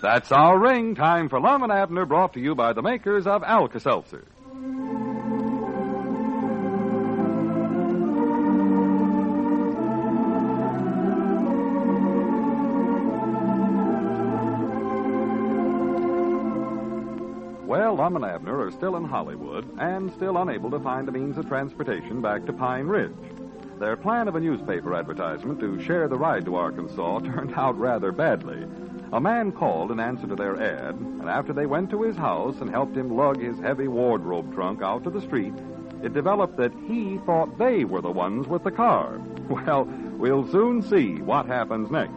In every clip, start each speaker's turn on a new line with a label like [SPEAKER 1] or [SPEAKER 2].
[SPEAKER 1] That's our ring. Time for Lum and Abner, brought to you by the makers of Alka-Seltzer. Well, Lum and Abner are still in Hollywood and still unable to find a means of transportation back to Pine Ridge. Their plan of a newspaper advertisement to share the ride to Arkansas turned out rather badly. A man called in answer to their ad, and after they went to his house and helped him lug his heavy wardrobe trunk out to the street, it developed that he thought they were the ones with the car. Well, we'll soon see what happens next.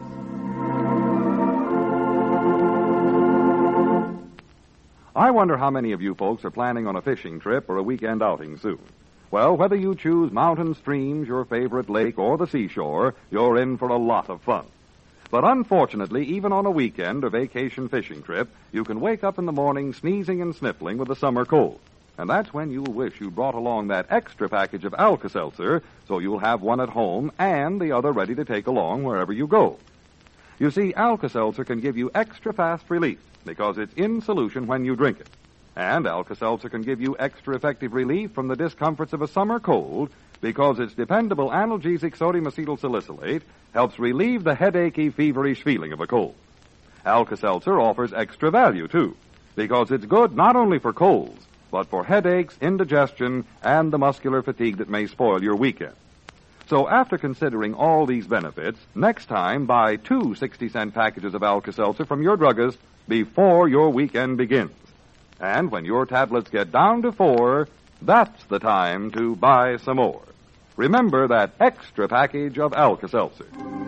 [SPEAKER 1] I wonder how many of you folks are planning on a fishing trip or a weekend outing soon. Well, whether you choose mountain streams, your favorite lake, or the seashore, you're in for a lot of fun. But unfortunately, even on a weekend or vacation fishing trip, you can wake up in the morning sneezing and sniffling with a summer cold. And that's when you'll wish you brought along that extra package of Alka-Seltzer, so you'll have one at home and the other ready to take along wherever you go. You see, Alka-Seltzer can give you extra fast relief because it's in solution when you drink it. And Alka-Seltzer can give you extra effective relief from the discomforts of a summer cold because its dependable analgesic sodium acetyl salicylate helps relieve the headachy, feverish feeling of a cold. Alka-Seltzer offers extra value, too, because it's good not only for colds, but for headaches, indigestion, and the muscular fatigue that may spoil your weekend. So after considering all these benefits, next time buy 2 60-cent packages of Alka-Seltzer from your druggist before your weekend begins. And when your tablets get down to 4, that's the time to buy some more. Remember that extra package of Alka-Seltzer.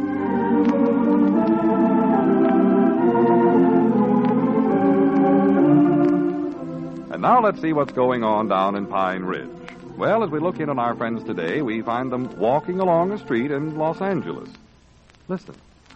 [SPEAKER 1] And now let's see what's going on down in Pine Ridge. Well, as we look in on our friends today, we find them walking along a street in Los Angeles. Listen.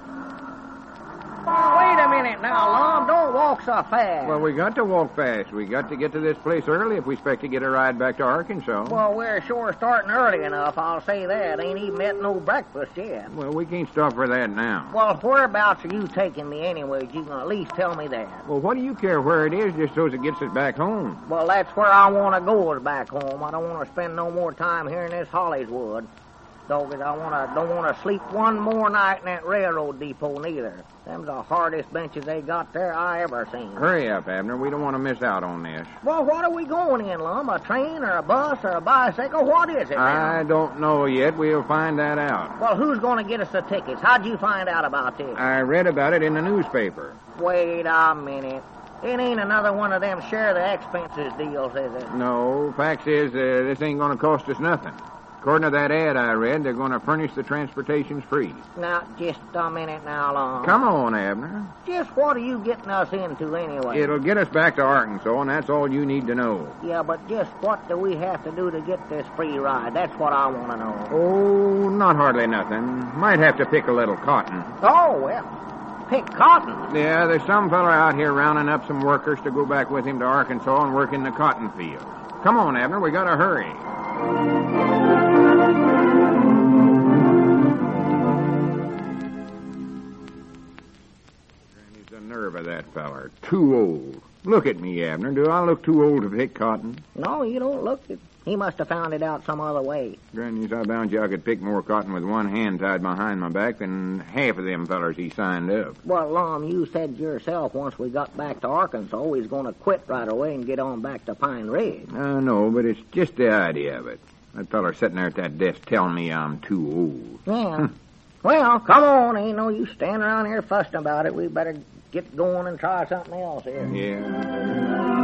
[SPEAKER 2] Wait a minute now, Lum. Don't walk so fast.
[SPEAKER 3] Well, we got to walk fast. We got to get to this place early if we expect to get a ride back to Arkansas.
[SPEAKER 2] Well, we're sure starting early enough, I'll say that. Ain't even met no breakfast yet.
[SPEAKER 3] Well, we can't stop for that now.
[SPEAKER 2] Well, whereabouts are you taking me anyways? You can at least tell me that.
[SPEAKER 3] Well, what do you care where it is just so as it gets us back home?
[SPEAKER 2] Well, that's where I want to go is back home. I don't want to spend no more time here in this Hollywood. Dogged, I don't want to sleep one more night in that railroad depot neither. Them's the hardest benches they got there I ever seen.
[SPEAKER 3] Hurry up, Abner. We don't want to miss out on this.
[SPEAKER 2] Well, what are we going in, Lum? A train or a bus or a bicycle? What is it now?
[SPEAKER 3] I don't know yet. We'll find that out.
[SPEAKER 2] Well, who's going to get us the tickets? How'd you find out about this?
[SPEAKER 3] I read about it in the newspaper.
[SPEAKER 2] Wait a minute. It ain't another one of them share the expenses deals, is it?
[SPEAKER 3] No. Fact is, this ain't going to cost us nothing. According to that ad I read, they're going to furnish the transportations free.
[SPEAKER 2] Now, just a minute now, Lum.
[SPEAKER 3] Come on, Abner.
[SPEAKER 2] Just what are you getting us into anyway?
[SPEAKER 3] It'll get us back to Arkansas, and that's all you need to know.
[SPEAKER 2] Yeah, but just what do we have to do to get this free ride? That's what I want to know.
[SPEAKER 3] Oh, not hardly nothing. Might have to pick a little cotton.
[SPEAKER 2] Oh, well, pick cotton.
[SPEAKER 3] Yeah, there's some fella out here rounding up some workers to go back with him to Arkansas and work in the cotton field. Come on, Abner, we gotta hurry. Granny's the nerve of that feller. Too old. Look at me, Abner. Do I look too old to pick cotton?
[SPEAKER 2] No, you don't look it. He must have found it out some other way.
[SPEAKER 3] Granny's, I bound you I could pick more cotton with one hand tied behind my back than half of them fellers he signed up.
[SPEAKER 2] Well, Lum, you said yourself once we got back to Arkansas, we was going to quit right away and get on back to Pine Ridge.
[SPEAKER 3] I know, but it's just the idea of it. That feller sitting there at that desk telling me I'm too old.
[SPEAKER 2] Yeah. Well, come on. Ain't no use standing around here fussing about it. We better get going and try something else here.
[SPEAKER 3] Yeah.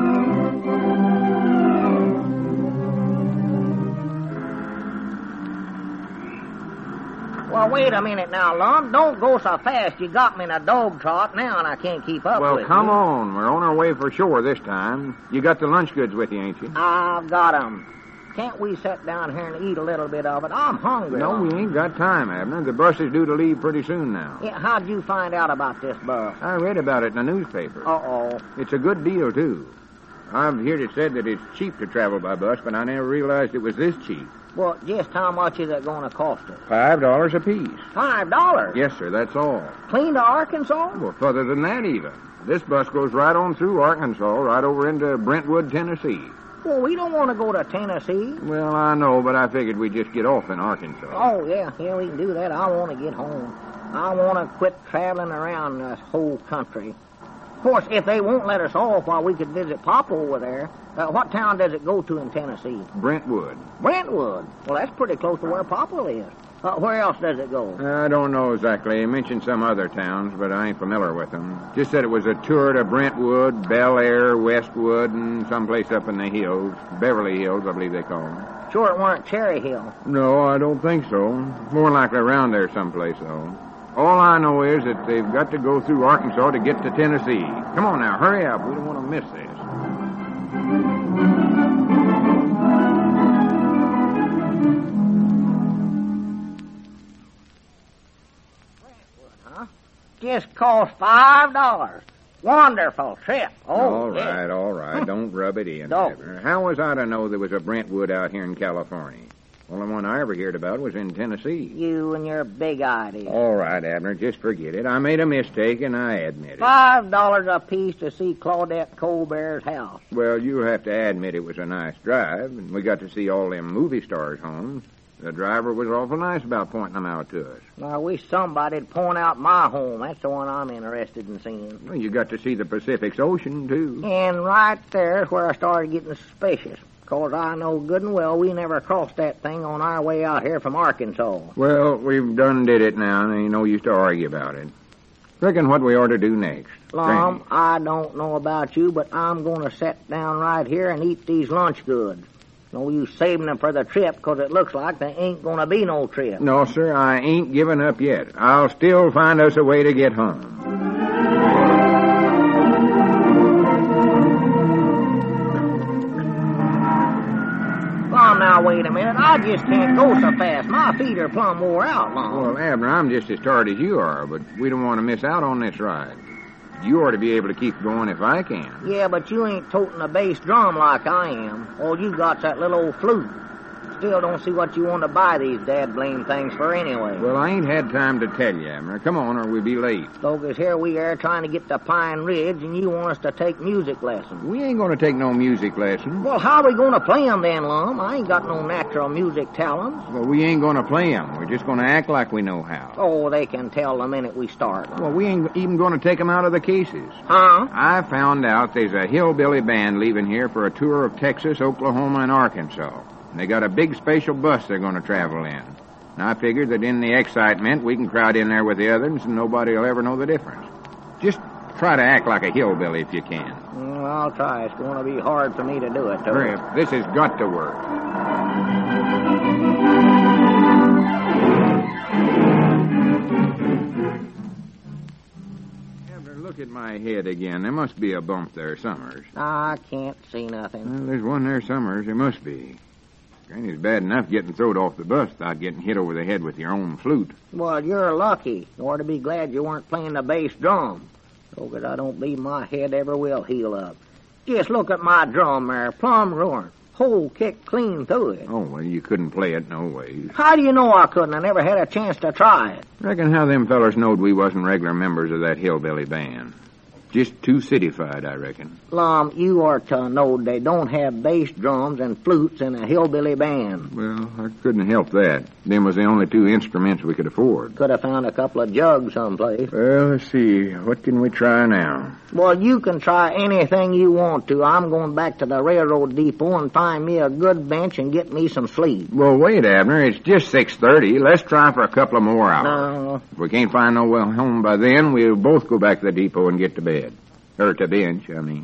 [SPEAKER 2] Well, wait a minute now, Lum. Don't go so fast. You got me in a dog trot now, and I can't keep up with you.
[SPEAKER 3] Well, come on. We're on our way for shore this time. You got the lunch goods with you, ain't you?
[SPEAKER 2] I've got 'em. Can't we sit down here and eat a little bit of it? I'm hungry.
[SPEAKER 3] No, we ain't got time, Abner. The bus is due to leave pretty soon now.
[SPEAKER 2] Yeah, how'd you find out about this bus?
[SPEAKER 3] I read about it in the newspaper.
[SPEAKER 2] Uh-oh.
[SPEAKER 3] It's a good deal, too. I've heard it said that it's cheap to travel by bus, but I never realized it was this cheap.
[SPEAKER 2] Well, just how much is it going to cost us?
[SPEAKER 3] $5 apiece.
[SPEAKER 2] $5?
[SPEAKER 3] Yes, sir, that's all.
[SPEAKER 2] Clean to Arkansas?
[SPEAKER 3] Well, further than that, even. This bus goes right on through Arkansas, right over into Brentwood, Tennessee.
[SPEAKER 2] Well, we don't want to go to Tennessee.
[SPEAKER 3] Well, I know, but I figured we'd just get off in Arkansas.
[SPEAKER 2] Oh, yeah, we can do that. I want to get home. I want to quit traveling around this whole country. Of course, if they won't let us off, while we could visit Papa over there. What town does it go to in Tennessee?
[SPEAKER 3] Brentwood.
[SPEAKER 2] Brentwood? Well, that's pretty close to where Papa lives. Where else does it go?
[SPEAKER 3] I don't know exactly. He mentioned some other towns, but I ain't familiar with them. Just said it was a tour to Brentwood, Bel Air, Westwood, and someplace up in the hills. Beverly Hills, I believe they call them.
[SPEAKER 2] Sure it weren't Cherry Hill.
[SPEAKER 3] No, I don't think so. More likely around there someplace, though. All I know is that they've got to go through Arkansas to get to Tennessee. Come on now, hurry up. We don't want to miss this.
[SPEAKER 2] Just cost $5. Wonderful trip.
[SPEAKER 3] All right. Don't rub it in.
[SPEAKER 2] Don't.
[SPEAKER 3] How was I to know there was a Brentwood out here in California? Only one I ever heard about was in Tennessee.
[SPEAKER 2] You and your big idea.
[SPEAKER 3] All right, Abner, just forget it. I made a mistake, and I admit it.
[SPEAKER 2] $5 apiece to see Claudette Colbert's house.
[SPEAKER 3] Well, you have to admit it was a nice drive, and we got to see all them movie stars' homes. The driver was awful nice about pointing them out to us.
[SPEAKER 2] I wish somebody'd point out my home. That's the one I'm interested in seeing.
[SPEAKER 3] Well, you got to see the Pacific Ocean, too.
[SPEAKER 2] And right there's where I started getting suspicious. 'Cause I know good and well we never crossed that thing on our way out here from Arkansas.
[SPEAKER 3] Well, we've done did it now, and ain't no use to argue about it. Reckon what we ought to do next.
[SPEAKER 2] Lum, I don't know about you, but I'm going to sit down right here and eat these lunch goods. No use saving them for the trip, 'cause it looks like there ain't going to be no trip.
[SPEAKER 3] No, sir, I ain't giving up yet. I'll still find us a way to get home.
[SPEAKER 2] Well, now, wait a minute. I just can't go so fast. My feet are plumb wore out, Lum.
[SPEAKER 3] Well, Abner, I'm just as tired as you are, but we don't want to miss out on this ride. You ought to be able to keep going if I can.
[SPEAKER 2] Yeah, but you ain't toting a bass drum like I am. All you got's that little old flute. Still don't see what you want to buy these dad-blame things for anyway.
[SPEAKER 3] Well, I ain't had time to tell you, Abner. Come on, or we'll be late.
[SPEAKER 2] Because here we are trying to get to Pine Ridge, and you want us to take music lessons.
[SPEAKER 3] We ain't going to take no music lessons.
[SPEAKER 2] Well, how we going to play 'em then, Lum? I ain't got no natural music talents.
[SPEAKER 3] Well, we ain't going to play 'em. We're just going to act like we know how.
[SPEAKER 2] Oh, they can tell the minute we start. Lum.
[SPEAKER 3] Well, we ain't even going to take 'em out of the cases.
[SPEAKER 2] Huh?
[SPEAKER 3] I found out there's a hillbilly band leaving here for a tour of Texas, Oklahoma, and Arkansas. And they got a big special bus they're going to travel in. And I figured that in the excitement, we can crowd in there with the others and nobody will ever know the difference. Just try to act like a hillbilly if you can.
[SPEAKER 2] Well, I'll try. It's going to be hard for me to do it, though.
[SPEAKER 3] Hurry up. This has got to work. Look at my head again. There must be a bump there, Summers.
[SPEAKER 2] I can't see nothing.
[SPEAKER 3] Well, there's one there, Summers. There must be. Granny's bad enough getting thrown off the bus without getting hit over the head with your own flute.
[SPEAKER 2] Well, you're lucky. You ought to be glad you weren't playing the bass drum. Because I don't believe my head ever will heal up. Just look at my drum there, plumb ruined. Hole kicked clean through it.
[SPEAKER 3] Oh, well, you couldn't play it no ways.
[SPEAKER 2] How do you know I couldn't? I never had a chance to try it.
[SPEAKER 3] Reckon how them fellers knowed we wasn't regular members of that hillbilly band. Just too cityfied, I reckon.
[SPEAKER 2] Lum, you are to know they don't have bass drums and flutes in a hillbilly band.
[SPEAKER 3] Well, I couldn't help that. Them was the only two instruments we could afford.
[SPEAKER 2] Could have found a couple of jugs someplace.
[SPEAKER 3] Well, let's see. What can we try now?
[SPEAKER 2] Well, you can try anything you want to. I'm going back to the railroad depot and find me a good bench and get me some sleep.
[SPEAKER 3] Well, wait, Abner. It's just 6:30. Let's try for a couple of more hours.
[SPEAKER 2] No.
[SPEAKER 3] If we can't find no way home by then, we'll both go back to the depot and get to bed. Or to bench, I mean.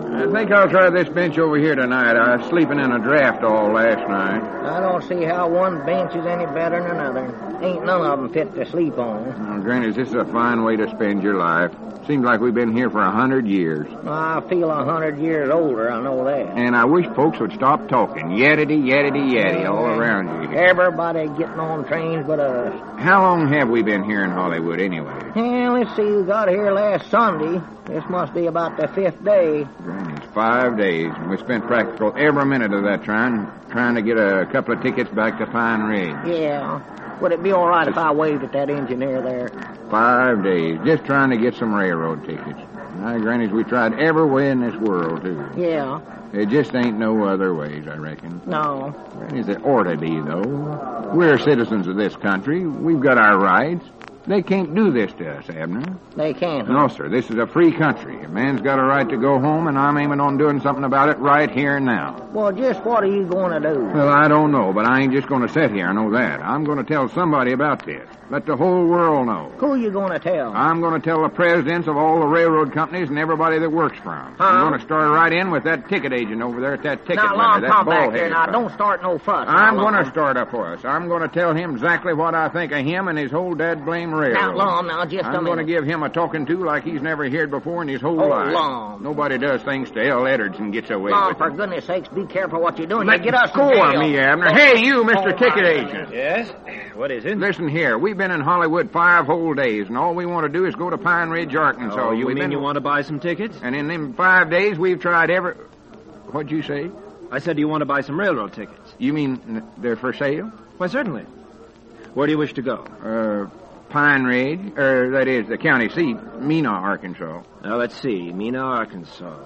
[SPEAKER 3] I think I'll try this bench over here tonight. I was sleeping in a draft all last night.
[SPEAKER 2] I don't see how one bench is any better than another. Ain't none of them fit to sleep on.
[SPEAKER 3] Well, Granny, this is a fine way to spend your life. Seems like we've been here for 100 years.
[SPEAKER 2] I feel 100 years older, I know that.
[SPEAKER 3] And I wish folks would stop talking. Yaddity, yaddity, yaddy all around you.
[SPEAKER 2] Everybody getting on trains but us.
[SPEAKER 3] How long have we been here in Hollywood anyway?
[SPEAKER 2] Well, let's see, we got here last Sunday. This must be about the 5th day.
[SPEAKER 3] Granny, it's 5 days, and we spent practical every minute of that trying to get a couple of tickets back to Pine Ridge.
[SPEAKER 2] Yeah. Would it be all right if I waved at that engineer there?
[SPEAKER 3] 5 days, just trying to get some railroad tickets. My grannies, we tried every way in this world, too.
[SPEAKER 2] Yeah.
[SPEAKER 3] There just ain't no other ways, I reckon.
[SPEAKER 2] No.
[SPEAKER 3] Grannies, it ought to be, though. We're citizens of this country. We've got our rights. They can't do this to us, Abner.
[SPEAKER 2] They can't, huh?
[SPEAKER 3] No, sir. This is a free country. A man's got a right to go home, and I'm aiming on doing something about it right here and now.
[SPEAKER 2] Well, just what are you going to do?
[SPEAKER 3] Well, I don't know, but I ain't just going to sit here, I know that. I'm going to tell somebody about this. Let the whole world know.
[SPEAKER 2] Who are you going to tell?
[SPEAKER 3] I'm going to tell the presidents of all the railroad companies and everybody that works for them.
[SPEAKER 2] Huh?
[SPEAKER 3] I'm going to start right in with that ticket agent over there at that ticket
[SPEAKER 2] Now,
[SPEAKER 3] window,
[SPEAKER 2] Lon,
[SPEAKER 3] that
[SPEAKER 2] come back
[SPEAKER 3] bald-headed
[SPEAKER 2] here. Now,
[SPEAKER 3] fellow.
[SPEAKER 2] don't start no fuss.
[SPEAKER 3] I'm
[SPEAKER 2] Now,
[SPEAKER 3] going
[SPEAKER 2] Lon.
[SPEAKER 3] to start a fuss. I'm going to tell him exactly what I think of him and his whole dad-blame railroad.
[SPEAKER 2] Now, Lon, now, just a
[SPEAKER 3] I'm going to
[SPEAKER 2] minute.
[SPEAKER 3] give him a talking to like he's never heard before in his whole
[SPEAKER 2] Oh,
[SPEAKER 3] life.
[SPEAKER 2] Lon.
[SPEAKER 3] Nobody does things to L. Edwards and gets away
[SPEAKER 2] Lon,
[SPEAKER 3] with
[SPEAKER 2] for
[SPEAKER 3] it.
[SPEAKER 2] goodness sakes, be careful what you're doing.
[SPEAKER 3] Let
[SPEAKER 2] You get us
[SPEAKER 3] go
[SPEAKER 2] in jail.
[SPEAKER 3] of me, Abner.
[SPEAKER 2] Oh,
[SPEAKER 3] Hey, you, Mr.
[SPEAKER 2] oh,
[SPEAKER 3] Ticket
[SPEAKER 2] my
[SPEAKER 3] Agent.
[SPEAKER 4] Yes? What is it?
[SPEAKER 3] Listen here. We've been in Hollywood 5 whole days, and all we want to do is go to Pine Ridge, Arkansas.
[SPEAKER 4] Oh, you
[SPEAKER 3] We've
[SPEAKER 4] mean
[SPEAKER 3] been...
[SPEAKER 4] you want to buy some tickets?
[SPEAKER 3] And in them 5 days, we've tried every... What'd you say?
[SPEAKER 4] I said, do you want to buy some railroad tickets?
[SPEAKER 3] You mean they're for sale?
[SPEAKER 4] Why, certainly. Where do you wish to go?
[SPEAKER 3] Pine Ridge, or that is the county seat, Mena, Arkansas.
[SPEAKER 4] Now, let's see. Mena, Arkansas.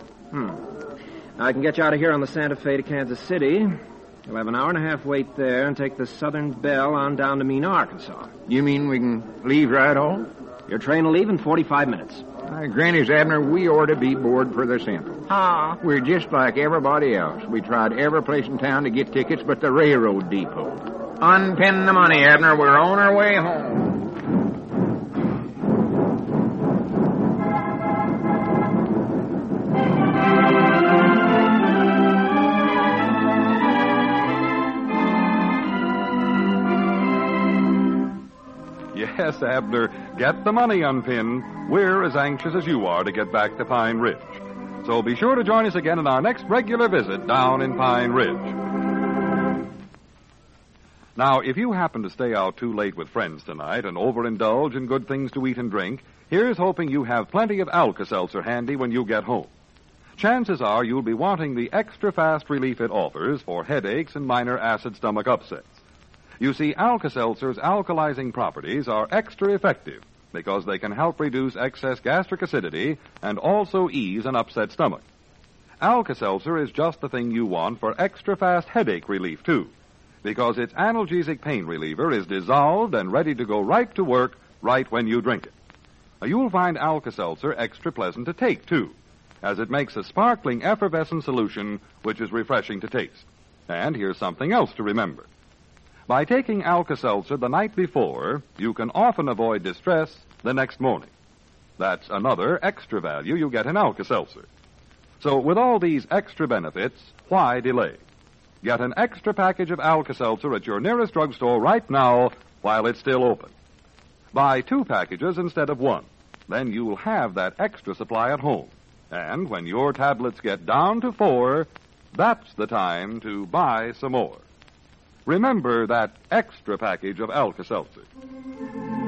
[SPEAKER 4] I can get you out of here on the Santa Fe to Kansas City. You'll have an hour and a half wait there and take the Southern Belle on down to Mena, Arkansas.
[SPEAKER 3] You mean we can leave right off?
[SPEAKER 4] Your train will leave in 45 minutes.
[SPEAKER 3] Granny's Abner, we ought to be bored for the simple.
[SPEAKER 2] Huh?
[SPEAKER 3] We're just like everybody else. We tried every place in town to get tickets but the railroad depot. Unpin the money, Abner. We're on our way home.
[SPEAKER 1] Yes, Abner, get the money unpinned. We're as anxious as you are to get back to Pine Ridge. So be sure to join us again in our next regular visit down in Pine Ridge. Now, if you happen to stay out too late with friends tonight and overindulge in good things to eat and drink, here's hoping you have plenty of Alka-Seltzer handy when you get home. Chances are you'll be wanting the extra fast relief it offers for headaches and minor acid stomach upsets. You see, Alka-Seltzer's alkalizing properties are extra effective because they can help reduce excess gastric acidity and also ease an upset stomach. Alka-Seltzer is just the thing you want for extra fast headache relief, too, because its analgesic pain reliever is dissolved and ready to go right to work right when you drink it. Now, you'll find Alka-Seltzer extra pleasant to take, too, as it makes a sparkling effervescent solution which is refreshing to taste. And here's something else to remember. By taking Alka-Seltzer the night before, you can often avoid distress the next morning. That's another extra value you get in Alka-Seltzer. So with all these extra benefits, why delay? Get an extra package of Alka-Seltzer at your nearest drugstore right now while it's still open. Buy 2 packages instead of 1. Then you'll have that extra supply at home. And when your tablets get down to 4, that's the time to buy some more. Remember that extra package of Alka-Seltzer.